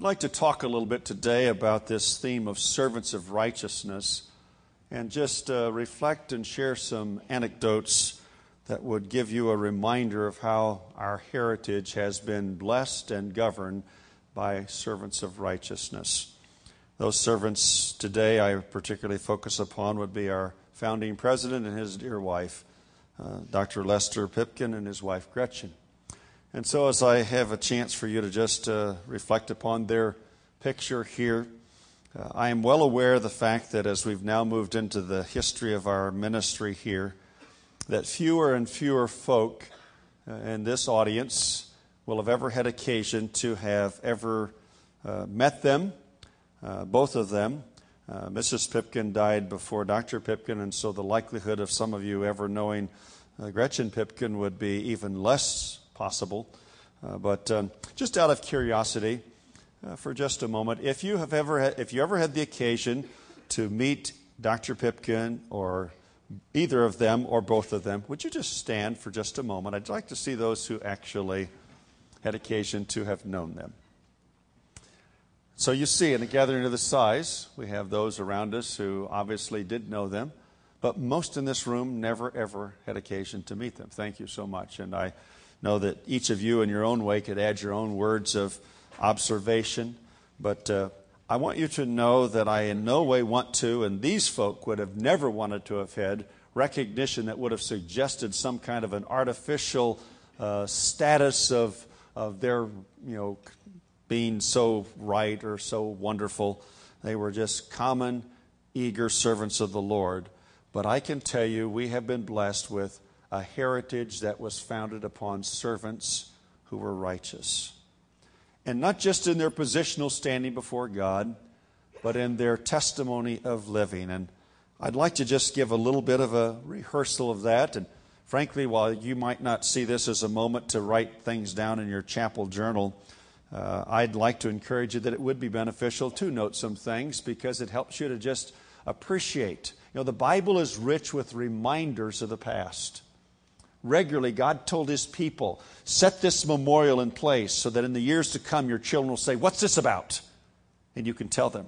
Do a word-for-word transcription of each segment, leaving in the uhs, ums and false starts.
I'd like to talk a little bit today about this theme of servants of righteousness and just uh, reflect and share some anecdotes that would give you a reminder of how our heritage has been blessed and governed by servants of righteousness. Those servants today I particularly focus upon would be our founding president and his dear wife, uh, Doctor Lester Pipkin, and his wife Gretchen. And so as I have a chance for you to just uh, reflect upon their picture here, uh, I am well aware of the fact that as we've now moved into the history of our ministry here, that fewer and fewer folk uh, in this audience will have ever had occasion to have ever uh, met them, uh, both of them. Uh, Missus Pipkin died before Doctor Pipkin, and so the likelihood of some of you ever knowing uh, Gretchen Pipkin would be even less possible. Uh, but um, just out of curiosity, uh, for just a moment, if you have ever had, if you ever had the occasion to meet Doctor Pipkin or either of them or both of them, would you just stand for just a moment? I'd like to see those who actually had occasion to have known them. So you see, in a gathering of this size, we have those around us who obviously did know them, but most in this room never, ever had occasion to meet them. Thank you so much. And I know that each of you in your own way could add your own words of observation, but uh, I want you to know that I in no way want to, and these folk would have never wanted to have had recognition that would have suggested some kind of an artificial uh, status of of their, you know, being so right or so wonderful. They were just common, eager servants of the Lord. But I can tell you, we have been blessed with a heritage that was founded upon servants who were righteous. And not just in their positional standing before God, but in their testimony of living. And I'd like to just give a little bit of a rehearsal of that. And frankly, while you might not see this as a moment to write things down in your chapel journal, uh, I'd like to encourage you that it would be beneficial to note some things because it helps you to just appreciate. You know, the Bible is rich with reminders of the past. Regularly, God told His people, set this memorial in place so that in the years to come, your children will say, what's this about? And you can tell them.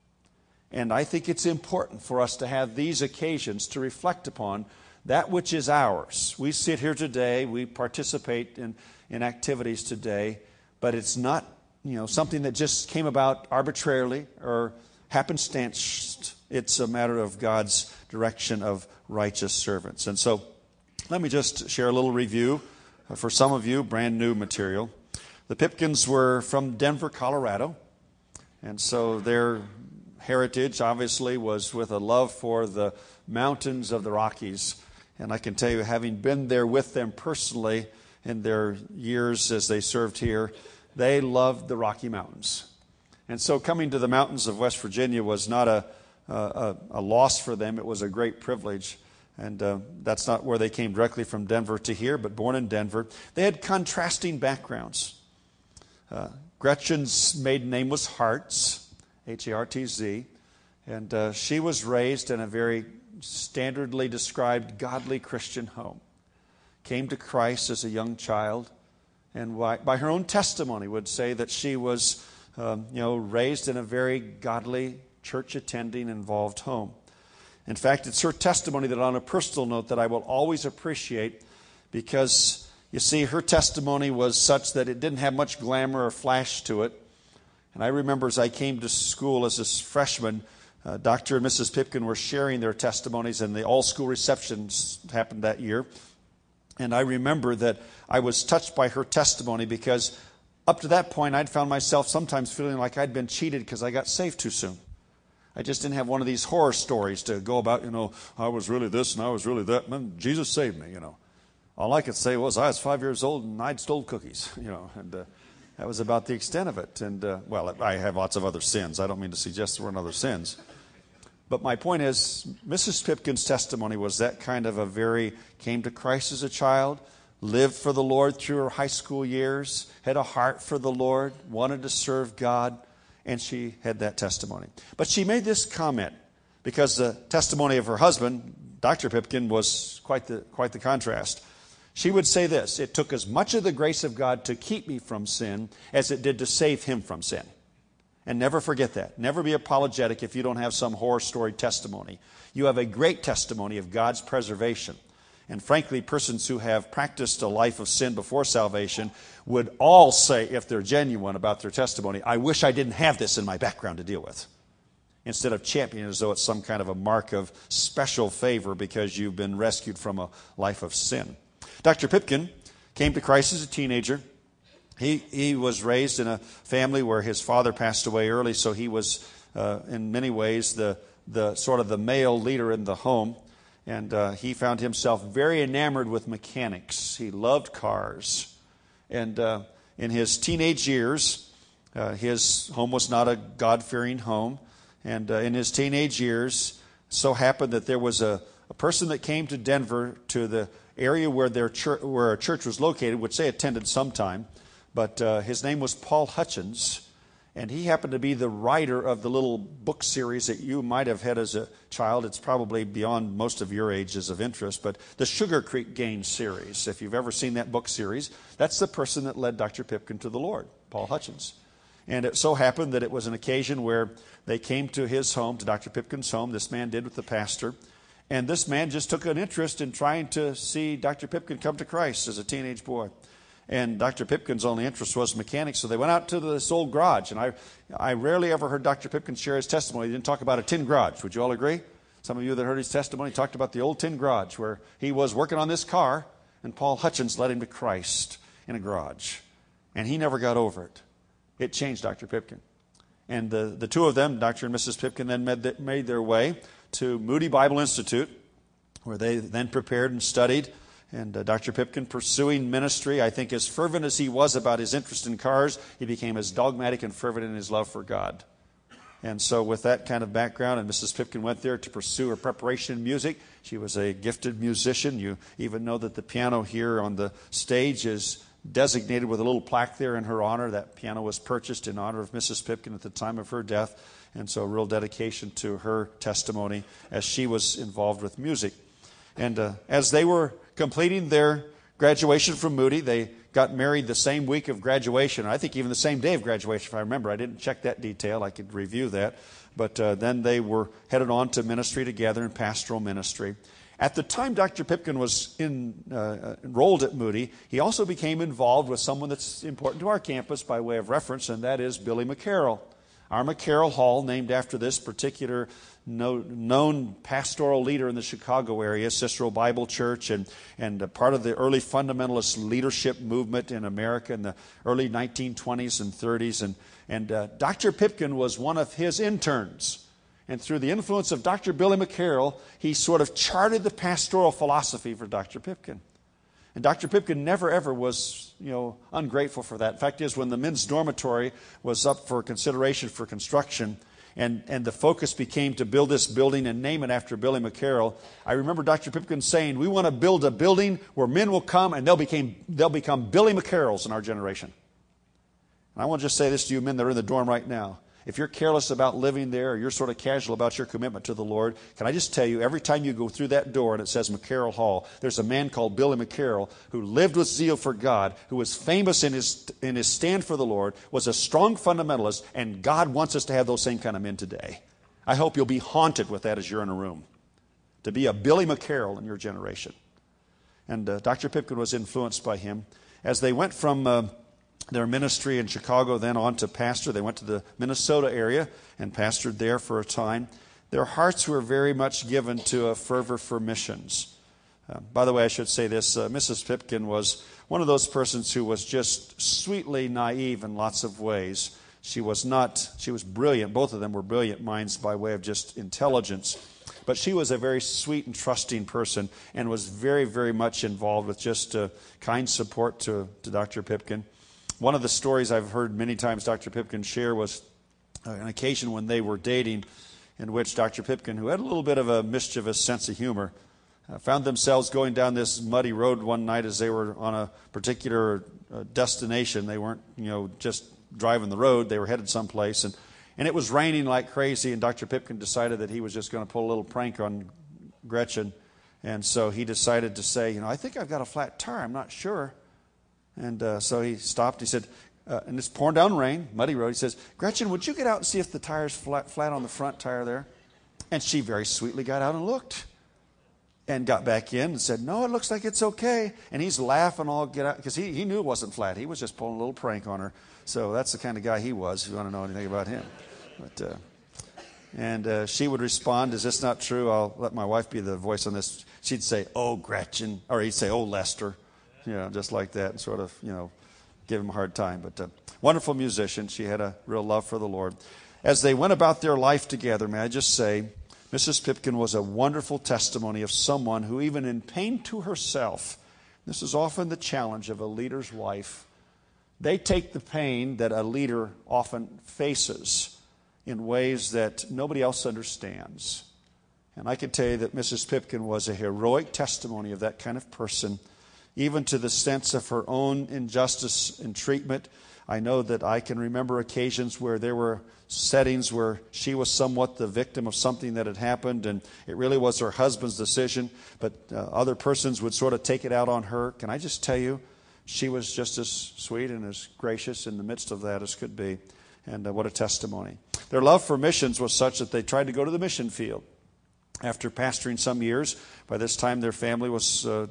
And I think it's important for us to have these occasions to reflect upon that which is ours. We sit here today, we participate in, in activities today, but it's not, you know, something that just came about arbitrarily or happenstance. It's a matter of God's direction of righteous servants. And so, let me just share a little review for some of you, brand new material. The Pipkins were from Denver, Colorado, and so their heritage obviously was with a love for the mountains of the Rockies. And I can tell you, having been there with them personally in their years as they served here, they loved the Rocky Mountains. And so coming to the mountains of West Virginia was not a, a, a loss for them, it was a great privilege. And uh, that's not where they came directly from Denver to here, but born in Denver. They had contrasting backgrounds. Uh, Gretchen's maiden name was Hartz, H A R T Z, and uh, she was raised in a very standardly described godly Christian home. Came to Christ as a young child, and by, by her own testimony would say that she was um, you know, raised in a very godly, church-attending, involved home. In fact, it's her testimony that on a personal note that I will always appreciate because, you see, her testimony was such that it didn't have much glamour or flash to it. And I remember as I came to school as a freshman, uh, Doctor and Missus Pipkin were sharing their testimonies, and the all-school receptions happened that year. And I remember that I was touched by her testimony because up to that point, I'd found myself sometimes feeling like I'd been cheated because I got saved too soon. I just didn't have one of these horror stories to go about, you know, I was really this and I was really that, and Jesus saved me, you know. All I could say was I was five years old and I'd stole cookies, you know, and uh, that was about the extent of it. And, uh, well, I have lots of other sins. I don't mean to suggest there weren't other sins. But my point is, Missus Pipkin's testimony was that kind of a very, came to Christ as a child, lived for the Lord through her high school years, had a heart for the Lord, wanted to serve God, and she had that testimony. But she made this comment because the testimony of her husband, Doctor Pipkin, was quite the quite the contrast. She would say this: it took as much of the grace of God to keep me from sin as it did to save him from sin. And never forget that. Never be apologetic if you don't have some horror story testimony. You have a great testimony of God's preservation. And frankly, persons who have practiced a life of sin before salvation would all say, if they're genuine about their testimony, I wish I didn't have this in my background to deal with. Instead of championing it as though it's some kind of a mark of special favor because you've been rescued from a life of sin. Doctor Pipkin came to Christ as a teenager. He he was raised in a family where his father passed away early, so he was uh, in many ways the the sort of the male leader in the home, and uh, he found himself very enamored with mechanics. He loved cars, and uh, in his teenage years, uh, his home was not a God-fearing home, and uh, in his teenage years, so happened that there was a, a person that came to Denver to the area where their church, where a church was located, which they attended sometime. But uh, his name was Paul Hutchins, and he happened to be the writer of the little book series that you might have had as a child. It's probably beyond most of your ages of interest, but the Sugar Creek Gang series. If you've ever seen that book series, that's the person that led Doctor Pipkin to the Lord, Paul Hutchins. And it so happened that it was an occasion where they came to his home, to Doctor Pipkin's home. This man did with the pastor. And this man just took an interest in trying to see Doctor Pipkin come to Christ as a teenage boy. And Doctor Pipkin's only interest was mechanics, so they went out to this old garage. And I I rarely ever heard Doctor Pipkin share his testimony. He didn't talk about a tin garage. Would you all agree? Some of you that heard his testimony talked about the old tin garage where he was working on this car, and Paul Hutchins led him to Christ in a garage. And he never got over it. It changed Doctor Pipkin. And the, the two of them, Doctor and Missus Pipkin, then made, the, made their way to Moody Bible Institute, where they then prepared and studied. And uh, Doctor Pipkin pursuing ministry, I think as fervent as he was about his interest in cars, he became as dogmatic and fervent in his love for God. And so with that kind of background, and Missus Pipkin went there to pursue her preparation in music. She was a gifted musician. You even know that the piano here on the stage is designated with a little plaque there in her honor. That piano was purchased in honor of Missus Pipkin at the time of her death. And so a real dedication to her testimony as she was involved with music. And uh, as they were completing their graduation from Moody, they got married the same week of graduation. I think even the same day of graduation, if I remember. I didn't check that detail. I could review that. But uh, then they were headed on to ministry together in pastoral ministry. At the time Doctor Pipkin was in, uh, enrolled at Moody, he also became involved with someone that's important to our campus by way of reference, and that is Billy McCarroll. Our McCarroll Hall, named after this particular no, known pastoral leader in the Chicago area, Cicero Bible Church, and, and a part of the early fundamentalist leadership movement in America in the early nineteen twenties and thirties. And, and uh, Doctor Pipkin was one of his interns. And through the influence of Doctor Billy McCarroll, he sort of charted the pastoral philosophy for Doctor Pipkin. And Doctor Pipkin never, ever was, you know, ungrateful for that. In fact is, when the men's dormitory was up for consideration for construction, and, and the focus became to build this building and name it after Billy McCarroll, I remember Doctor Pipkin saying, we want to build a building where men will come and they'll, became, they'll become Billy McCarrolls in our generation. And I want to just say this to you men that are in the dorm right now. If you're careless about living there, or you're sort of casual about your commitment to the Lord, can I just tell you, every time you go through that door and it says McCarroll Hall, there's a man called Billy McCarroll who lived with zeal for God, who was famous in his in his stand for the Lord, was a strong fundamentalist, and God wants us to have those same kind of men today. I hope you'll be haunted with that as you're in a room, to be a Billy McCarroll in your generation. And uh, Doctor Pipkin was influenced by him. As they went from Uh, their ministry in Chicago, then on to pastor. They went to the Minnesota area and pastored there for a time. Their hearts were very much given to a fervor for missions. Uh, by the way, I should say this. Uh, Missus Pipkin was one of those persons who was just sweetly naive in lots of ways. She was not, she was brilliant. Both of them were brilliant minds by way of just intelligence. But she was a very sweet and trusting person and was very, very much involved with just uh, kind support to, to Doctor Pipkin. One of the stories I've heard many times Doctor Pipkin share was uh, an occasion when they were dating, in which Doctor Pipkin, who had a little bit of a mischievous sense of humor, uh, found themselves going down this muddy road one night as they were on a particular uh, destination. They weren't, you know, just driving the road. They were headed someplace. And, and it was raining like crazy, and Doctor Pipkin decided that he was just going to pull a little prank on Gretchen. And so he decided to say, you know, I think I've got a flat tire. I'm not sure. And uh, so he stopped. He said, uh, and it's pouring down rain, muddy road. He says, Gretchen, would you get out and see if the tire's flat, flat on the front tire there? And she very sweetly got out and looked and got back in and said, no, it looks like it's okay. And he's laughing all get out because he, he knew it wasn't flat. He was just pulling a little prank on her. So that's the kind of guy he was, if you want to know anything about him. But uh, And uh, she would respond, is this not true? I'll let my wife be the voice on this. She'd say, oh, Gretchen. Or he'd say, oh, Lester. You know, just like that, and sort of, you know, give him a hard time. But uh, wonderful musician. She had a real love for the Lord. As they went about their life together, may I just say, Missus Pipkin was a wonderful testimony of someone who, even in pain to herself, this is often the challenge of a leader's wife, they take the pain that a leader often faces in ways that nobody else understands. And I can tell you that Missus Pipkin was a heroic testimony of that kind of person, even to the sense of her own injustice and treatment. I know that I can remember occasions where there were settings where she was somewhat the victim of something that had happened, and it really was her husband's decision, but uh, other persons would sort of take it out on her. Can I just tell you, she was just as sweet and as gracious in the midst of that as could be. And uh, what a testimony. Their love for missions was such that they tried to go to the mission field. After pastoring some years, by this time their family was uh,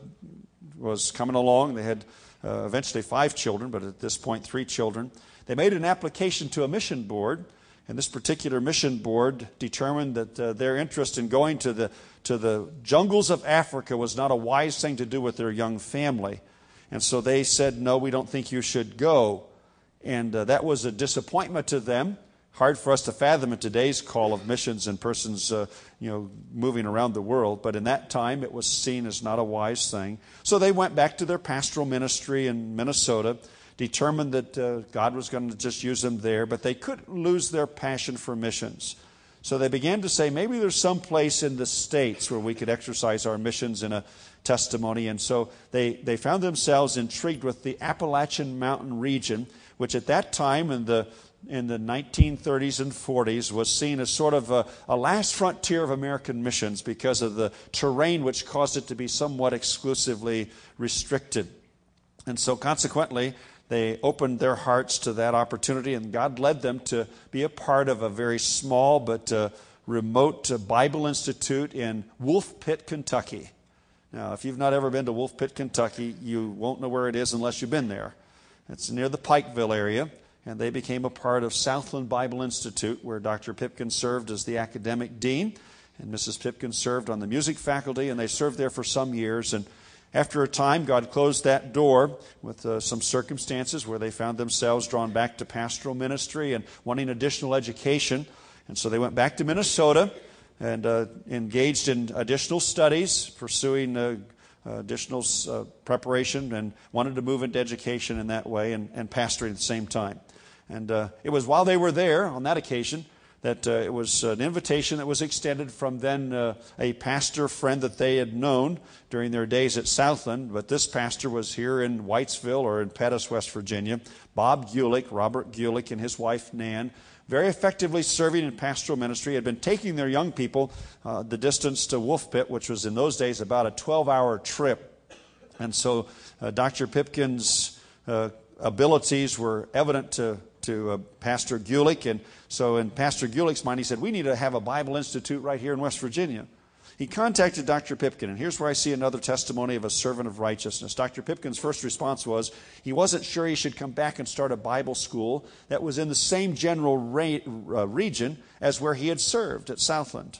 was coming along. They had uh, eventually five children, but at this point three children. They made an application to a mission board, and this particular mission board determined that uh, their interest in going to the to the jungles of Africa was not a wise thing to do with their young family. And so they said, no, we don't think you should go. And uh, that was a disappointment to them. Hard for us to fathom in today's call of missions and persons, uh, you know, moving around the world. But in that time, it was seen as not a wise thing. So they went back to their pastoral ministry in Minnesota, determined that uh, God was going to just use them there. But they couldn't lose their passion for missions. So they began to say, maybe there's some place in the States where we could exercise our missions in a testimony. And so they, they found themselves intrigued with the Appalachian Mountain region, which at that time in the in the nineteen thirties and forties was seen as sort of a, a last frontier of American missions because of the terrain which caused it to be somewhat exclusively restricted. And so consequently, they opened their hearts to that opportunity, and God led them to be a part of a very small but uh, remote uh, Bible Institute in Wolf Pit, Kentucky. Now, if you've not ever been to Wolf Pit, Kentucky, you won't know where it is unless you've been there. It's near the Pikeville area. And they became a part of Southland Bible Institute, where Doctor Pipkin served as the academic dean, and Missus Pipkin served on the music faculty, and they served there for some years. And after a time, God closed that door with uh, some circumstances where they found themselves drawn back to pastoral ministry and wanting additional education. And so they went back to Minnesota and uh, engaged in additional studies, pursuing uh, Uh, additional uh, preparation, and wanted to move into education in that way and, and pastoring at the same time. And uh, it was while they were there on that occasion that uh, it was an invitation that was extended from then uh, a pastor friend that they had known during their days at Southland. But this pastor was here in Whitesville or in Pettus, West Virginia. Bob Gulick, Robert Gulick, and his wife Nan, very effectively serving in pastoral ministry, had been taking their young people uh, the distance to Wolf Pit, which was in those days about a twelve-hour trip. And so uh, Doctor Pipkin's uh, abilities were evident to, to uh, Pastor Gulick. And so in Pastor Gulick's mind, he said, we need to have a Bible Institute right here in West Virginia. He contacted Doctor Pipkin, and here's where I see another testimony of a servant of righteousness. Doctor Pipkin's first response was he wasn't sure he should come back and start a Bible school that was in the same general ra- uh, region as where he had served at Southland.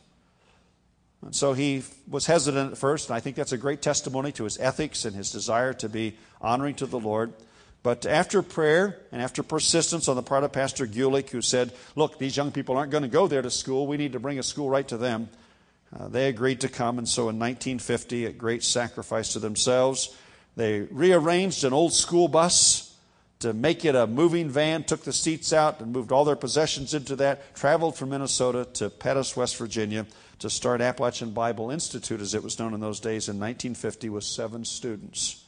And so he was hesitant at first, and I think that's a great testimony to his ethics and his desire to be honoring to the Lord. But after prayer and after persistence on the part of Pastor Gulick, who said, look, these young people aren't going to go there to school. We need to bring a school right to them. Uh, they agreed to come, and so in nineteen fifty, at great sacrifice to themselves, they rearranged an old school bus to make it a moving van, took the seats out and moved all their possessions into that, traveled from Minnesota to Pettus, West Virginia, to start Appalachian Bible Institute, as it was known in those days, in nineteen fifty with seven students.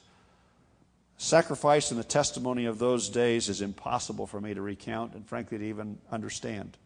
Sacrifice and the testimony of those days is impossible for me to recount and frankly to even understand.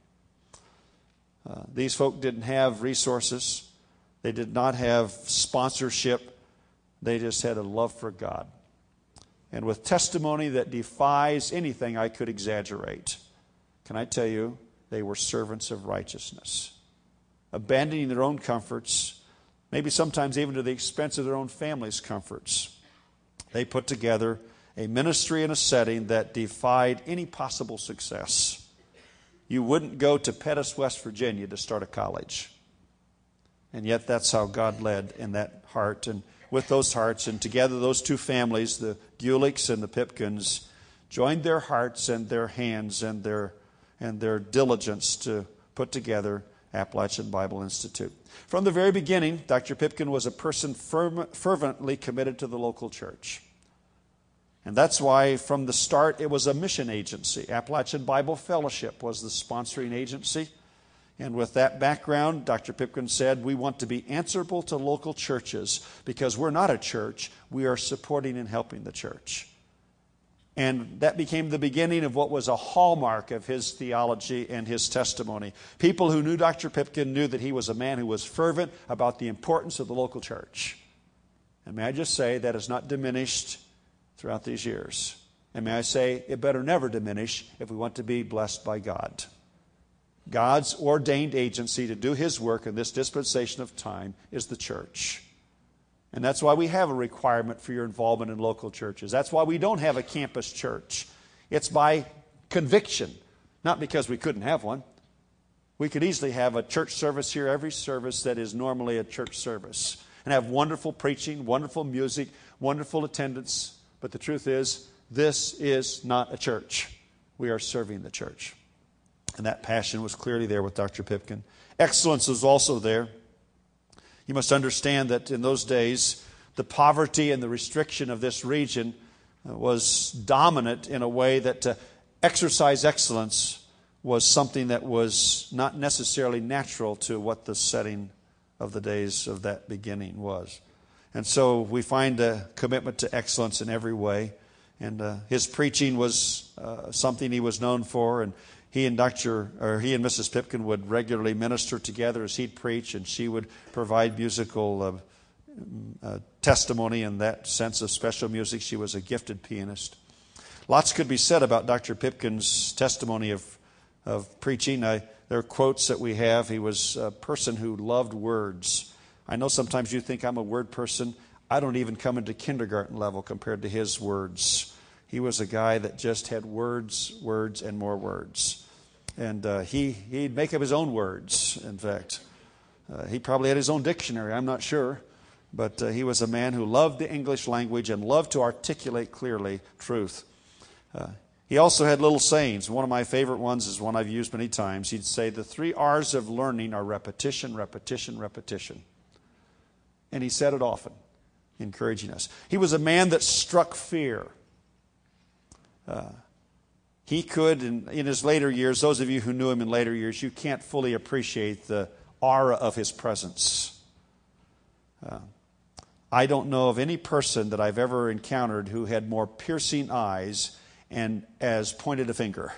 Uh, these folk didn't have resources. They did not have sponsorship. They just had a love for God. and with testimony that defies anything I could exaggerate. Can I tell you, they were servants of righteousness, abandoning their own comforts, maybe sometimes even to the expense of their own family's comforts. They put together a ministry in a setting that defied any possible success. You wouldn't go to Pettus, West Virginia to start a college. And yet that's how God led in that heart. And with those hearts, and together those two families, the Gulicks and the Pipkins, joined their hearts and their hands and their and their diligence to put together Appalachian Bible Institute. From the very beginning, Doctor Pipkin was a person firm, fervently committed to the local church. And that's why from the start it was a mission agency. Appalachian Bible Fellowship was the sponsoring agency. And with that background, Doctor Pipkin said, we want to be answerable to local churches because we're not a church. We are supporting and helping the church. And that became the beginning of what was a hallmark of his theology and his testimony. People who knew Doctor Pipkin knew that he was a man who was fervent about the importance of the local church. And may I just say that has not diminished throughout these years. And may I say it better never diminish if we want to be blessed by God. God's ordained agency to do His work in this dispensation of time is the church. And that's why we have a requirement for your involvement in local churches. That's why we don't have a campus church. It's by conviction, not because we couldn't have one. We could easily have a church service here, every service that is normally a church service, and have wonderful preaching, wonderful music, wonderful attendance. But the truth is, this is not a church. We are serving the church. And that passion was clearly there with Doctor Pipkin. Excellence was also there. You must understand that in those days, the poverty and the restriction of this region was dominant in a way that to exercise excellence was something that was not necessarily natural to what the setting of the days of that beginning was. And so we find a commitment to excellence in every way. And uh, his preaching was uh, something he was known for, and He and Doctor or he and Missus Pipkin would regularly minister together as he'd preach, and she would provide musical uh, uh, testimony in that sense of special music. She was a gifted pianist. Lots could be said about Doctor Pipkin's testimony of of preaching. I, there are quotes that we have. He was a person who loved words. I know sometimes you think I'm a word person. I don't even come into kindergarten level compared to his words. He was a guy that just had words, words, and more words. And uh, he, he'd make up his own words, in fact. Uh, he probably had his own dictionary, I'm not sure. But uh, he was a man who loved the English language and loved to articulate clearly truth. Uh, he also had little sayings. One of my favorite ones is one I've used many times. He'd say, the three R's of learning are repetition, repetition, repetition. And he said it often, encouraging us. He was a man that struck fear. Uh, he could, in, in his later years, those of you who knew him in later years, you can't fully appreciate the aura of his presence. Uh, I don't know of any person that I've ever encountered who had more piercing eyes and as pointed a finger.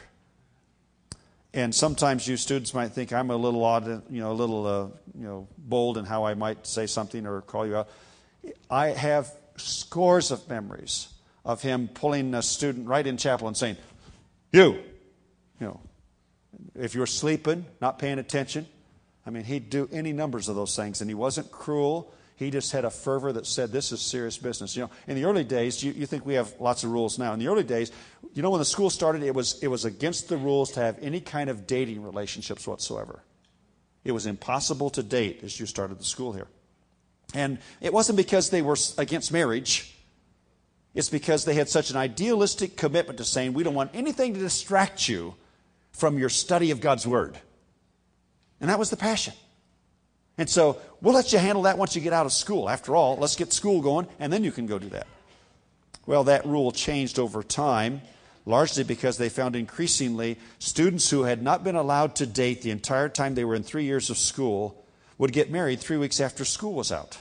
And sometimes you students might think I'm a little odd, you know, a little, uh, you know, bold in how I might say something or call you out. I have scores of memories of him pulling a student right in chapel and saying, you, you know, if you're sleeping, not paying attention. I mean, he'd do any numbers of those things, and he wasn't cruel. He just had a fervor that said, this is serious business. You know, in the early days, you, you think we have lots of rules now. In the early days, you know, when the school started, it was it was against the rules to have any kind of dating relationships whatsoever. It was impossible to date as you started the school here. And it wasn't because they were against marriage. It's because they had such an idealistic commitment to saying, we don't want anything to distract you from your study of God's Word. And that was the passion. And so we'll let you handle that once you get out of school. After all, let's get school going, and then you can go do that. Well, that rule changed over time, largely because they found increasingly students who had not been allowed to date the entire time they were in three years of school would get married three weeks after school was out.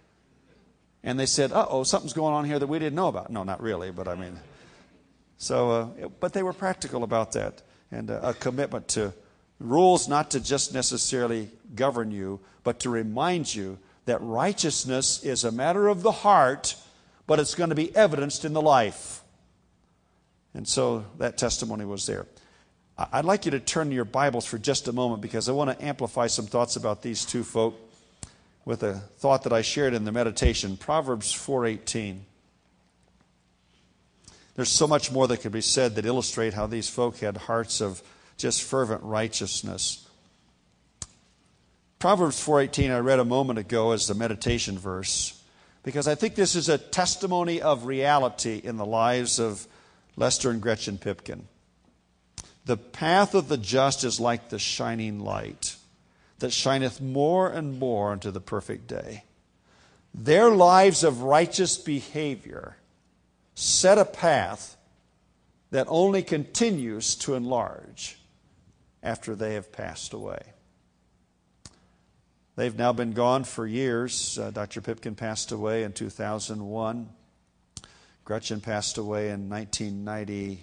And they said, uh-oh, something's going on here that we didn't know about. No, not really, but I mean. So, uh, but they were practical about that, and uh, a commitment to rules not to just necessarily govern you, but to remind you that righteousness is a matter of the heart, but it's going to be evidenced in the life. And so that testimony was there. I'd like you to turn to your Bibles for just a moment because I want to amplify some thoughts about these two folk with a thought that I shared in the meditation. Proverbs four eighteen. There's so much more that could be said that illustrate how these folk had hearts of just fervent righteousness. Proverbs four eighteen I read a moment ago as the meditation verse because I think this is a testimony of reality in the lives of Lester and Gretchen Pipkin. The path of the just is like the shining light that shineth more and more unto the perfect day. Their lives of righteous behavior set a path that only continues to enlarge after they have passed away. They've now been gone for years. Uh, Doctor Pipkin passed away in two thousand one. Gretchen passed away in nineteen ninety-seven,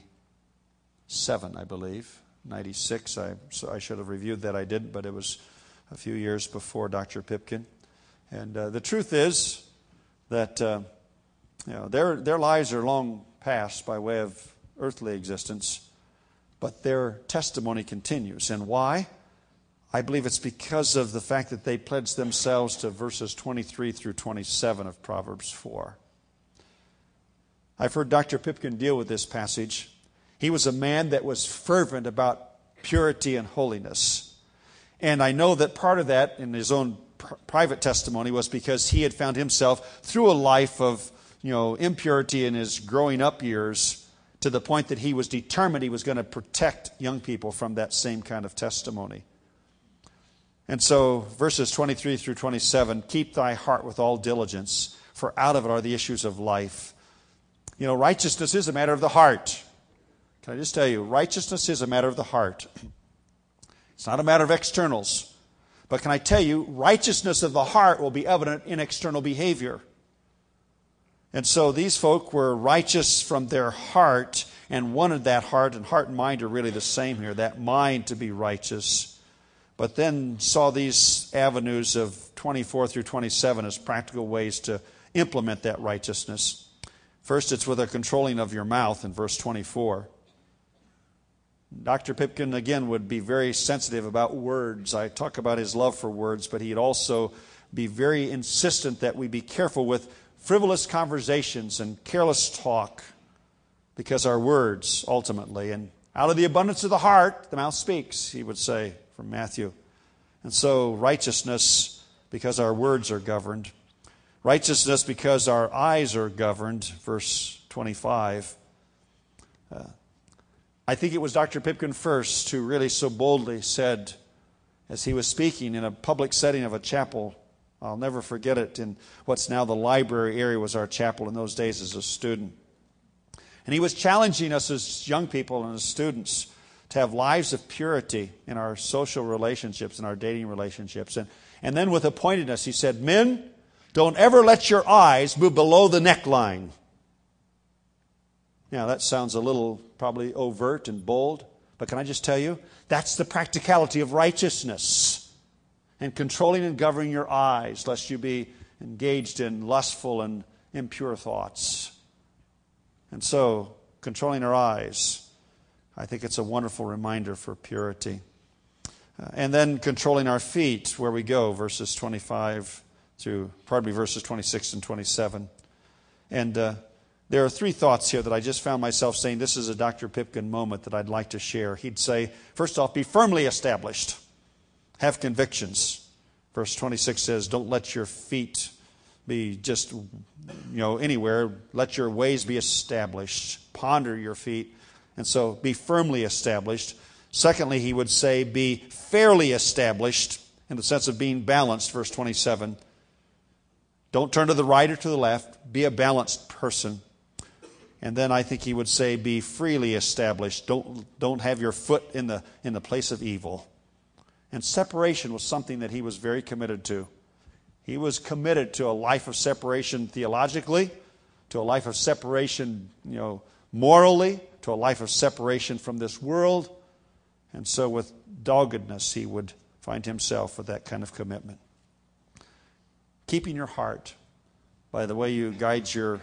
I believe. ninety-six. I, so I should have reviewed that. I didn't, but it was a few years before Doctor Pipkin. And uh, the truth is that uh, you know their their lives are long past by way of earthly existence, but their testimony continues. And why? I believe it's because of the fact that they pledged themselves to verses twenty-three through twenty-seven of Proverbs four. I've heard Doctor Pipkin deal with this passage. He was a man that was fervent about purity and holiness. And I know that part of that in his own pr- private testimony was because he had found himself through a life of, you know, impurity in his growing up years to the point that he was determined he was going to protect young people from that same kind of testimony. And so verses twenty-three through twenty-seven, keep thy heart with all diligence, for out of it are the issues of life. You know, righteousness is a matter of the heart. Can I just tell you, righteousness is a matter of the heart. It's not a matter of externals. But can I tell you, righteousness of the heart will be evident in external behavior. And so these folk were righteous from their heart and wanted that heart, and heart and mind are really the same here, that mind to be righteous. But then saw these avenues of twenty-four through twenty-seven as practical ways to implement that righteousness. First, it's with a controlling of your mouth in verse twenty-four. Doctor Pipkin, again, would be very sensitive about words. I talk about his love for words, but he'd also be very insistent that we be careful with frivolous conversations and careless talk, because our words, ultimately, and out of the abundance of the heart, the mouth speaks, he would say from Matthew. And so righteousness, because our words are governed. Righteousness, because our eyes are governed, verse twenty-five. Uh, I think it was Doctor Pipkin first who really so boldly said, as he was speaking in a public setting of a chapel, I'll never forget it, in what's now the library area was our chapel in those days as a student. And he was challenging us as young people and as students to have lives of purity in our social relationships and our dating relationships. And, and then with a pointedness, he said, men, don't ever let your eyes move below the neckline. Now, that sounds a little probably overt and bold, but can I just tell you, that's the practicality of righteousness and controlling and governing your eyes, lest you be engaged in lustful and impure thoughts. And so, controlling our eyes, I think it's a wonderful reminder for purity. Uh, and then controlling our feet, where we go, verses twenty-five through, pardon me, verses twenty-six and twenty-seven. And uh, there are three thoughts here that I just found myself saying, this is a Doctor Pipkin moment that I'd like to share. He'd say, first off, be firmly established. Have convictions. Verse twenty-six says, don't let your feet be just, you know, anywhere. Let your ways be established. Ponder your feet. And so be firmly established. Secondly, he would say, be fairly established in the sense of being balanced. Verse twenty-seven. Don't turn to the right or to the left. Be a balanced person. And then I think he would say, be freely established. Don't, don't have your foot in the, in the place of evil. And separation was something that he was very committed to. He was committed to a life of separation theologically, to a life of separation, you know, morally, to a life of separation from this world. And so with doggedness, he would find himself with that kind of commitment. Keeping your heart by the way you guide your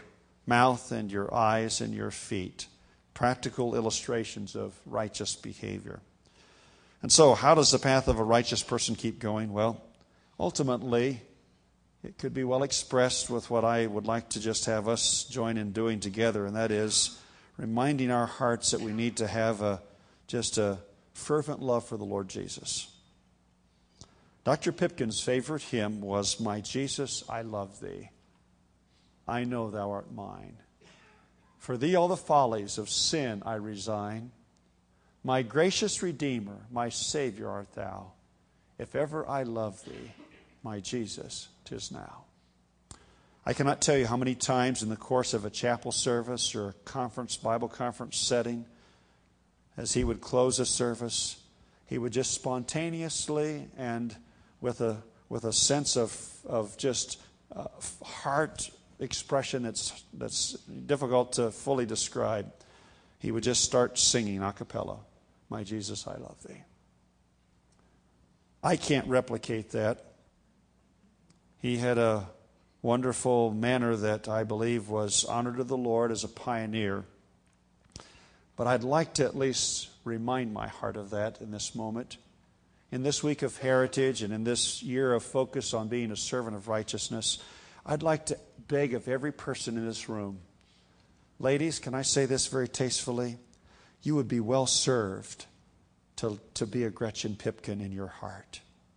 mouth and your eyes and your feet. Practical illustrations of righteous behavior. And so, how does the path of a righteous person keep going? Well, ultimately, it could be well expressed with what I would like to just have us join in doing together, and that is reminding our hearts that we need to have a just a fervent love for the Lord Jesus. Doctor Pipkin's favorite hymn was, "My Jesus, I love thee. I know thou art mine. For thee all the follies of sin I resign. My gracious Redeemer, my Savior art thou. If ever I love thee, my Jesus, 'tis now." I cannot tell you how many times in the course of a chapel service or a conference, Bible conference setting, as he would close a service, he would just spontaneously and with a with a sense of of just uh, heart expression that's that's difficult to fully describe, he would just start singing a cappella, "My Jesus, I love thee." I can't replicate that. He had a wonderful manner that I believe was honor to the Lord as a pioneer. But I'd like to at least remind my heart of that in this moment. In this week of heritage and in this year of focus on being a servant of righteousness, I'd like to beg of every person in this room, ladies, can I say this very tastefully? You would be well served to, to be a Gretchen Pipkin in your heart.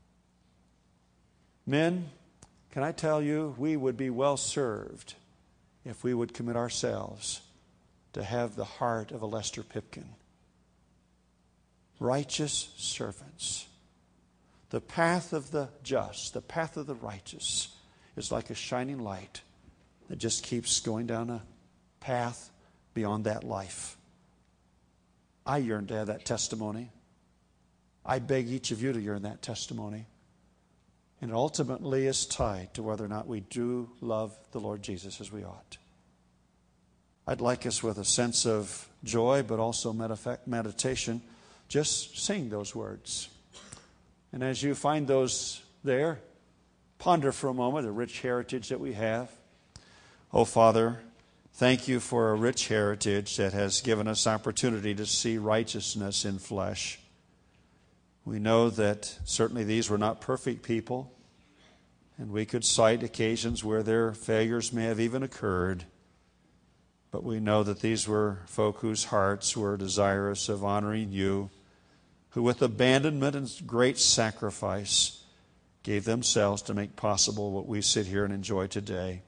Men, can I tell you, we would be well served if we would commit ourselves to have the heart of a Lester Pipkin. Righteous servants. The path of the just, the path of the righteous is like a shining light that just keeps going down a path beyond that life. I yearn to have that testimony. I beg each of you to yearn that testimony. And it ultimately is tied to whether or not we do love the Lord Jesus as we ought. I'd like us with a sense of joy, but also meditation, just sing those words. And as you find those there, ponder for a moment the rich heritage that we have. Oh, Father, thank you for a rich heritage that has given us opportunity to see righteousness in flesh. We know that certainly these were not perfect people, and we could cite occasions where their failures may have even occurred. But we know that these were folk whose hearts were desirous of honoring you, who with abandonment and great sacrifice gave themselves to make possible what we sit here and enjoy today.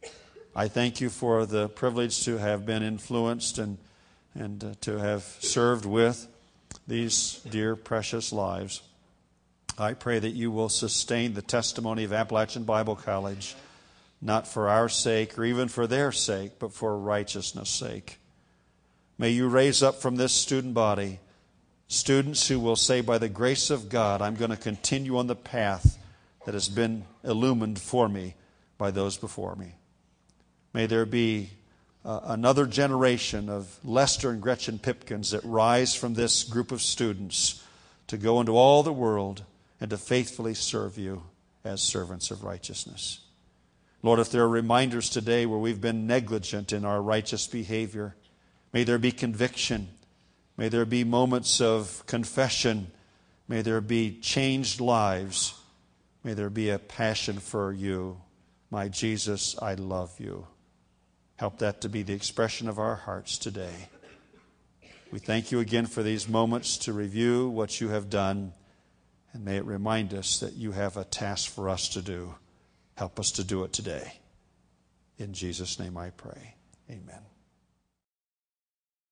I thank you for the privilege to have been influenced and, and uh, to have served with these dear, precious lives. I pray that you will sustain the testimony of Appalachian Bible College, not for our sake or even for their sake, but for righteousness' sake. May you raise up from this student body students who will say, by the grace of God, I'm going to continue on the path that has been illumined for me by those before me. May there be uh, another generation of Lester and Gretchen Pipkins that rise from this group of students to go into all the world and to faithfully serve you as servants of righteousness. Lord, if there are reminders today where we've been negligent in our righteous behavior, may there be conviction. May there be moments of confession. May there be changed lives. May there be a passion for you. My Jesus, I love you. Help that to be the expression of our hearts today. We thank you again for these moments to review what you have done, and may it remind us that you have a task for us to do. Help us to do it today. In Jesus' name I pray. Amen.